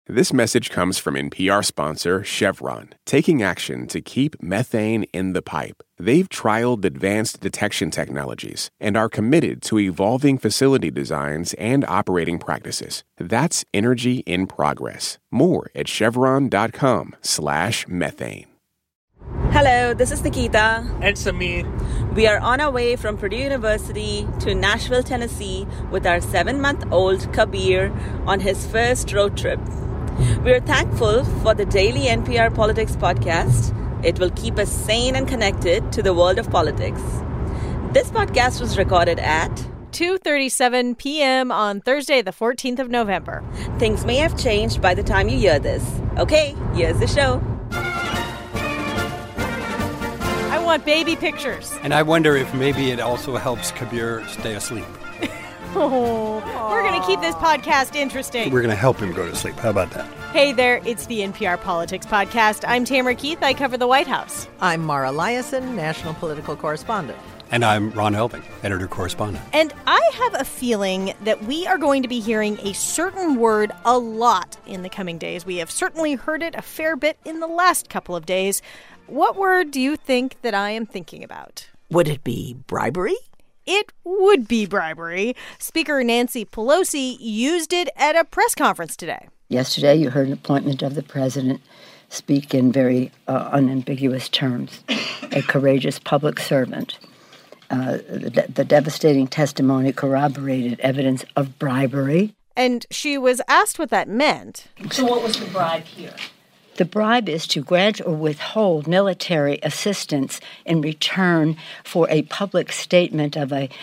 This message comes from NPR sponsor Chevron, taking action to keep methane in the pipe. They've trialed advanced detection technologies and are committed to evolving facility designs and operating practices. That's energy in progress. More at chevron.com/methane. Hello, this is Nikita. And Samir. We are on our way from Purdue University to Nashville, Tennessee with our 7-month-old Kabir on his first road trip. We are thankful for the daily NPR Politics podcast. It will keep us sane and connected to the world of politics. This podcast was recorded at 2:37 p.m. on Thursday, the 14th of November. Things may have changed by the time you hear this. Okay, here's the show. I want baby pictures. And I wonder if maybe it also helps Kabir stay asleep. We're going to keep this podcast interesting. We're going to help him go to sleep. How about that? Hey there, it's the NPR Politics Podcast. I'm Tamara Keith. I cover the White House. I'm Mara Liasson, national political correspondent. And I'm Ron Elving, editor-correspondent. And I have a feeling that we are going to be hearing a certain word a lot in the coming days. We have certainly heard it a fair bit in the last couple of days. What word do you think that I am thinking about? Would it be bribery? It would be bribery. Speaker Nancy Pelosi used it at a press conference today. Yesterday, you heard an appointment of the president speak in very unambiguous terms. A courageous public servant. The devastating testimony corroborated evidence of bribery. And she was asked what that meant. So what was the bribe here? The bribe is to grant or withhold military assistance in return for a public statement of a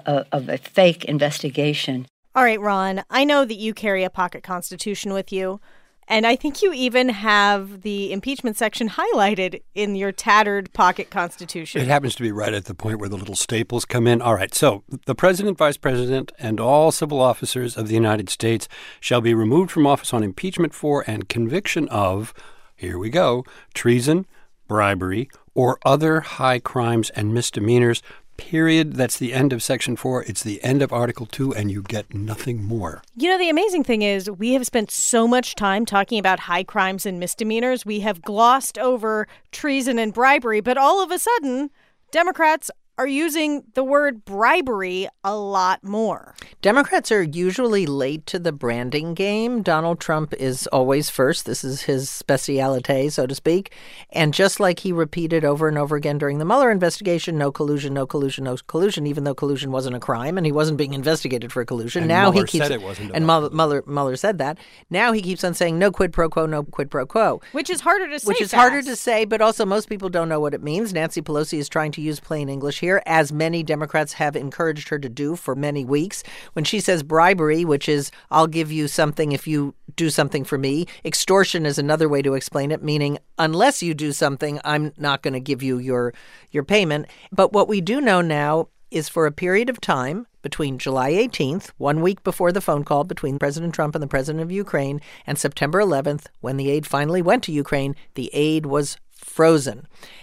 fake investigation. All right, Ron, I know that you carry a pocket constitution with you, and I think you even have the impeachment section highlighted in your tattered pocket constitution. It happens to be right at the point where the little staples come in. All right, so the president, vice president, and all civil officers of the United States shall be removed from office on impeachment for and conviction of, here we go, treason, bribery, or other high crimes and misdemeanors, period. That's the end of Section 4. It's the end of Article 2, and you get nothing more. You know, the amazing thing is we have spent so much time talking about high crimes and misdemeanors. We have glossed over treason and bribery, but all of a sudden, Democrats are using the word bribery a lot more. Democrats are usually late to the branding game. Donald Trump is always first. This is his speciality, so to speak. And just like he repeated over and over again during the Mueller investigation, no collusion, no collusion, no collusion, even though collusion wasn't a crime and he wasn't being investigated for collusion. And now Mueller he keeps said it wasn't. And Mueller said that. Now he keeps on saying no quid pro quo, no quid pro quo. Which is harder to say. Which is harder to say, but also most people don't know what it means. Nancy Pelosi is trying to use plain English here, as many Democrats have encouraged her to do for many weeks. When she says bribery, which is I'll give you something if you do something for me, extortion is another way to explain it, meaning unless you do something, I'm not going to give you your payment. But what we do know now is for a period of time between July 18th, 1 week before the phone call between President Trump and the president of Ukraine, and September 11th, when the aid finally went to Ukraine, the aid was frozen.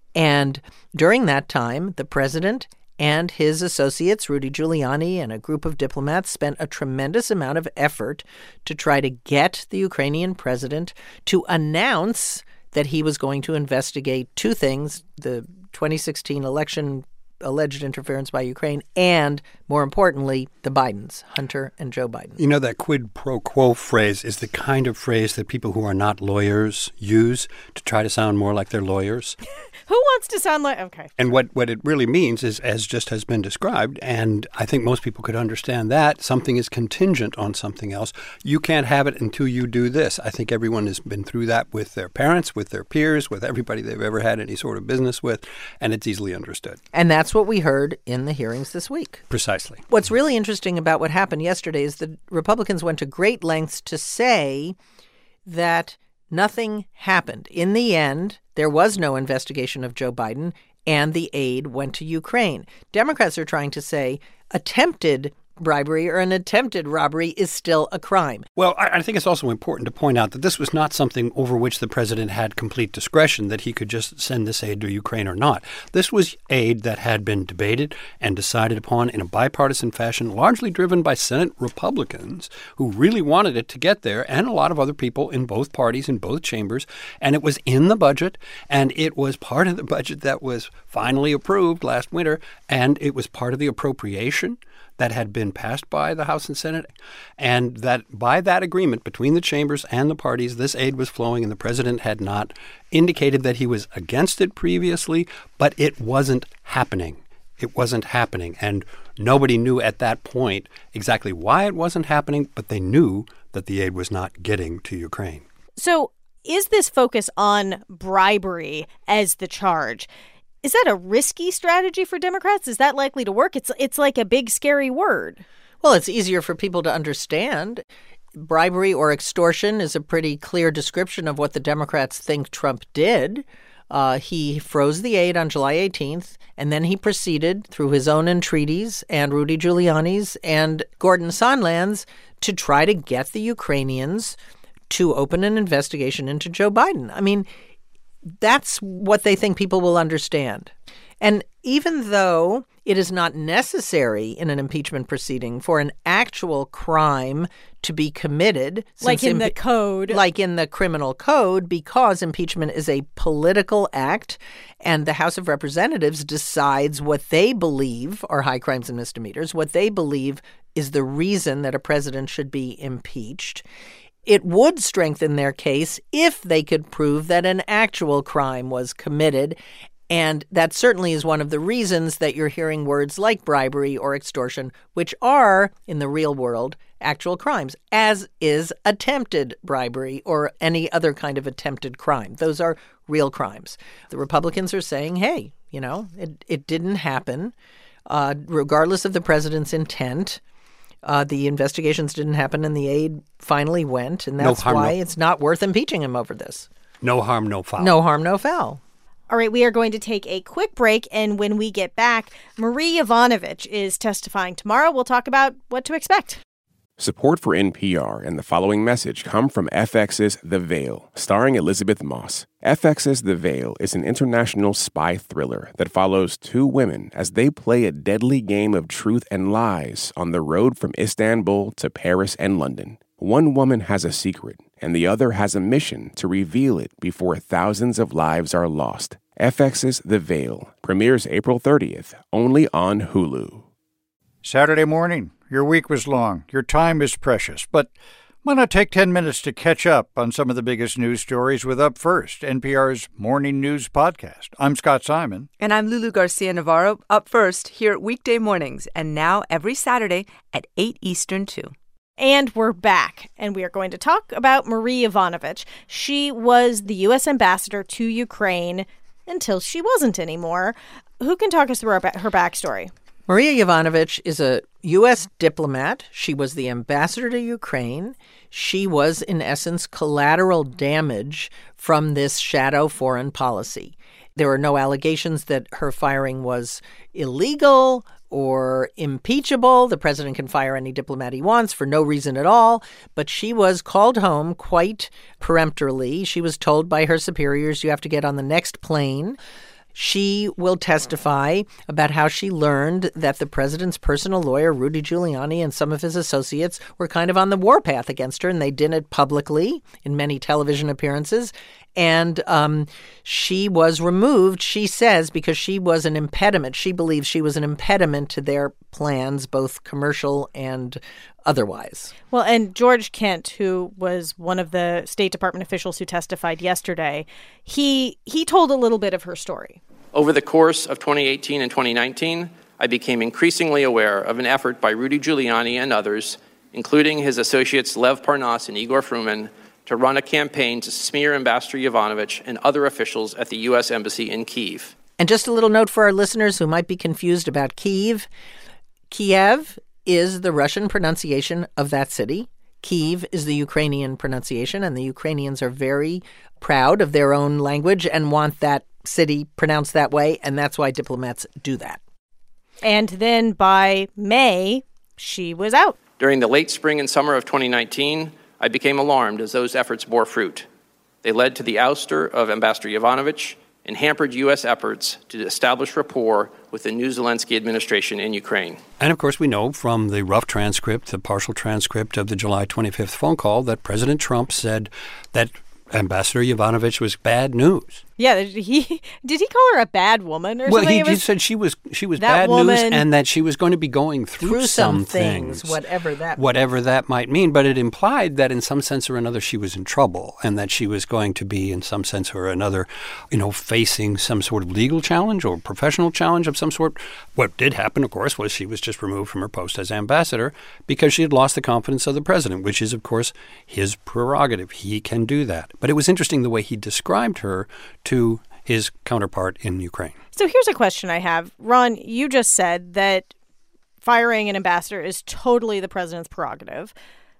And during that time, the president and his associates, Rudy Giuliani and a group of diplomats, spent a tremendous amount of effort to try to get the Ukrainian president to announce that he was going to investigate two things: the 2016 election alleged interference by Ukraine, and, more importantly, the Bidens, Hunter and Joe Biden. You know, that quid pro quo phrase is the kind of phrase that people who are not lawyers use to try to sound more like they're lawyers. Who wants to sound like... Okay. And what it really means is, as just has been described, and I think most people could understand that, something is contingent on something else. You can't have it until you do this. I think everyone has been through that with their parents, with their peers, with everybody they've ever had any sort of business with, and it's easily understood. And that's what we heard in the hearings this week. Precisely. What's really interesting about what happened yesterday is the Republicans went to great lengths to say that nothing happened. In the end, there was no investigation of Joe Biden, and the aid went to Ukraine. Democrats are trying to say attempted bribery or an attempted robbery is still a crime. Well, I think it's also important to point out that this was not something over which the president had complete discretion, that he could just send this aid to Ukraine or not. This was aid that had been debated and decided upon in a bipartisan fashion, largely driven by Senate Republicans who really wanted it to get there, and a lot of other people in both parties, in both chambers. And it was in the budget, and it was part of the budget that was finally approved last winter, and it was part of the appropriation that had been passed by the House and Senate, and that by that agreement between the chambers and the parties, this aid was flowing, and the president had not indicated that he was against it previously, but it wasn't happening. It wasn't happening, and nobody knew at that point exactly why it wasn't happening, but they knew that the aid was not getting to Ukraine. So is this focus on bribery as the charge? Is that a risky strategy for Democrats? Is that likely to work? It's like a big, scary word. Well, it's easier for people to understand. Bribery or extortion is a pretty clear description of what the Democrats think Trump did. He froze the aid on July 18th, and then he proceeded through his own entreaties and Rudy Giuliani's and Gordon Sondland's to try to get the Ukrainians to open an investigation into Joe Biden. I mean, that's what they think people will understand. And even though it is not necessary in an impeachment proceeding for an actual crime to be committed, like in the code, like in the criminal code, because impeachment is a political act and the House of Representatives decides what they believe are high crimes and misdemeanors, what they believe is the reason that a president should be impeached. It would strengthen their case if they could prove that an actual crime was committed. And that certainly is one of the reasons that you're hearing words like bribery or extortion, which are, in the real world, actual crimes, as is attempted bribery or any other kind of attempted crime. Those are real crimes. The Republicans are saying, hey, it didn't happen, regardless of the president's intent. The investigations didn't happen and the aid finally went, and that's why it's not worth impeaching him over this. No harm, no foul. No harm, no foul. All right, we are going to take a quick break, and when we get back, Marie Yovanovitch is testifying tomorrow. We'll talk about what to expect. Support for NPR and the following message come from FX's The Veil, starring Elizabeth Moss. FX's The Veil is an international spy thriller that follows two women as they play a deadly game of truth and lies on the road from Istanbul to Paris and London. One woman has a secret, and the other has a mission to reveal it before thousands of lives are lost. FX's The Veil premieres April 30th, only on Hulu. Saturday morning. Your week was long. Your time is precious. But why not take 10 minutes to catch up on some of the biggest news stories with Up First, NPR's morning news podcast? I'm Scott Simon. And I'm Lulu Garcia-Navarro. Up First, here weekday mornings, and now every Saturday at 8 Eastern, too. And we're back, and we are going to talk about Marie Yovanovitch. She was the U.S. ambassador to Ukraine until she wasn't anymore. Who can talk us through her backstory? Maria Yovanovitch is a U.S. diplomat. She was the ambassador to Ukraine. She was, in essence, collateral damage from this shadow foreign policy. There are no allegations that her firing was illegal or impeachable. The president can fire any diplomat he wants for no reason at all. But she was called home quite peremptorily. She was told by her superiors, you have to get on the next plane. She will testify about how she learned that the president's personal lawyer, Rudy Giuliani, and some of his associates were kind of on the warpath against her, and they did it publicly in many television appearances. And she was removed, she says, because she was an impediment. She believes she was an impediment to their plans, both commercial and otherwise. Well, and George Kent, who was one of the State Department officials who testified yesterday, he told a little bit of her story. Over the course of 2018 and 2019, I became increasingly aware of an effort by Rudy Giuliani and others, including his associates Lev Parnas and Igor Fruman, to run a campaign to smear Ambassador Yovanovitch and other officials at the U.S. Embassy in Kyiv. And just a little note for our listeners who might be confused about Kyiv. Kiev is the Russian pronunciation of that city. Kyiv is the Ukrainian pronunciation, and the Ukrainians are very proud of their own language and want that city pronounced that way, and that's why diplomats do that. And then by May, she was out. During the late spring and summer of 2019, I became alarmed as those efforts bore fruit. They led to the ouster of Ambassador Yovanovitch and hampered U.S. efforts to establish rapport with the new Zelensky administration in Ukraine. And, of course, we know from the rough transcript, the partial transcript of the July 25th phone call, that President Trump said that Ambassador Yovanovitch was bad news. Yeah, did he call her a bad woman or something? Well, he said she was bad news and that she was going to be going through some things, whatever that might mean. But it implied that in some sense or another she was in trouble and that she was going to be in some sense or another, facing some sort of legal challenge or professional challenge of some sort. What did happen, of course, was she was just removed from her post as ambassador because she had lost the confidence of the president, which is, of course, his prerogative. He can do that. But it was interesting the way he described her to his counterpart in Ukraine. So here's a question I have. Ron, you just said that firing an ambassador is totally the president's prerogative.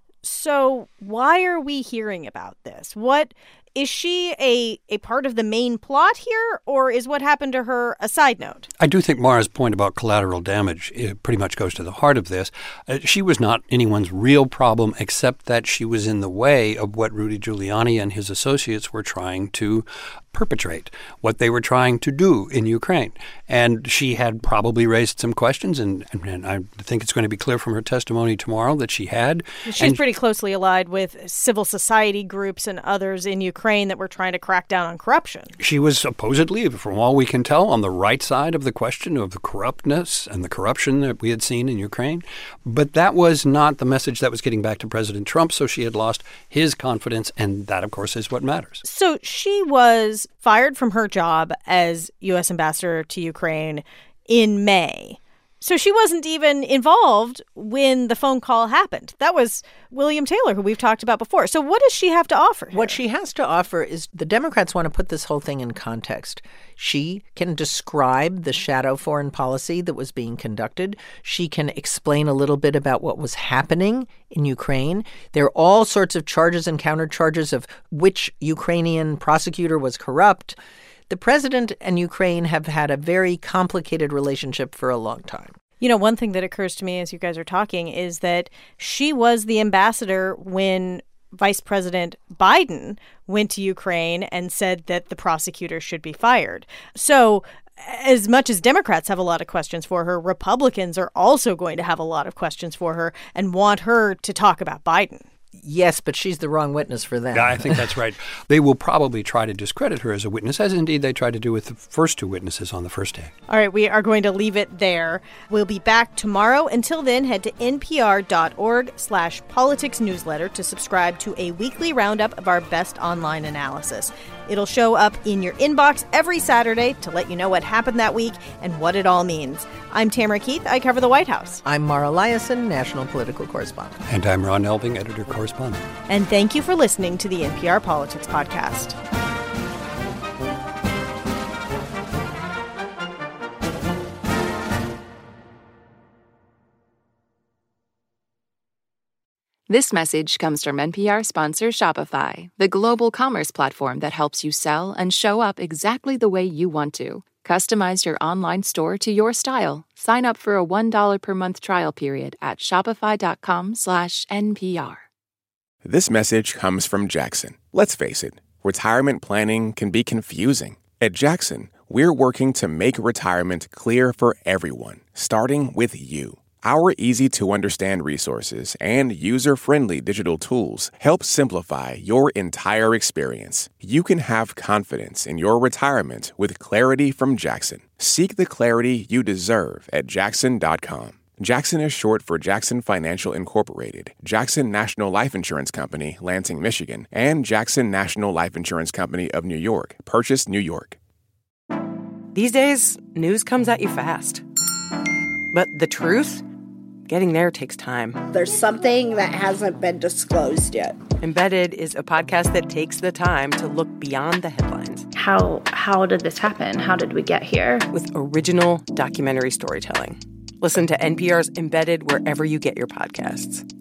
So why are we hearing about this? Is she a part of the main plot here, or is what happened to her a side note? I do think Mara's point about collateral damage pretty much goes to the heart of this. She was not anyone's real problem, except that she was in the way of what Rudy Giuliani and his associates were trying to perpetrate, what they were trying to do in Ukraine. And she had probably raised some questions, and I think it's going to be clear from her testimony tomorrow that she had. She's pretty closely allied with civil society groups and others in Ukraine that were trying to crack down on corruption. She was supposedly, from all we can tell, on the right side of the question of the corruptness and the corruption that we had seen in Ukraine. But that was not the message that was getting back to President Trump, so she had lost his confidence, and that, of course, is what matters. So she was fired from her job as U.S. ambassador to Ukraine in May. So she wasn't even involved when the phone call happened. That was William Taylor, who we've talked about before. So what does she have to offer here? What she has to offer is the Democrats want to put this whole thing in context. She can describe the shadow foreign policy that was being conducted. She can explain a little bit about what was happening in Ukraine. There are all sorts of charges and countercharges of which Ukrainian prosecutor was corrupt. The president and Ukraine have had a very complicated relationship for a long time. One thing that occurs to me as you guys are talking is that she was the ambassador when Vice President Biden went to Ukraine and said that the prosecutor should be fired. So as much as Democrats have a lot of questions for her, Republicans are also going to have a lot of questions for her and want her to talk about Biden. Yes, but she's the wrong witness for them. Yeah, I think that's right. They will probably try to discredit her as a witness, as indeed they tried to do with the first two witnesses on the first day. All right, we are going to leave it there. We'll be back tomorrow. Until then, head to npr.org/politics newsletter to subscribe to a weekly roundup of our best online analysis. It'll show up in your inbox every Saturday to let you know what happened that week and what it all means. I'm Tamara Keith. I cover the White House. I'm Mara Liasson, national political correspondent. And I'm Ron Elving, editor-correspondent. And thank you for listening to the NPR Politics Podcast. This message comes from NPR sponsor Shopify, the global commerce platform that helps you sell and show up exactly the way you want to. Customize your online store to your style. Sign up for a $1 per month trial period at shopify.com/NPR. This message comes from Jackson. Let's face it, retirement planning can be confusing. At Jackson, we're working to make retirement clear for everyone, starting with you. Our easy-to-understand resources and user-friendly digital tools help simplify your entire experience. You can have confidence in your retirement with clarity from Jackson. Seek the clarity you deserve at jackson.com. Jackson is short for Jackson Financial Incorporated, Jackson National Life Insurance Company, Lansing, Michigan, and Jackson National Life Insurance Company of New York, Purchase, New York. These days, news comes at you fast. But the truth? Getting there takes time. There's something that hasn't been disclosed yet. Embedded is a podcast that takes the time to look beyond the headlines. How did this happen? How did we get here? With original documentary storytelling. Listen to NPR's Embedded wherever you get your podcasts.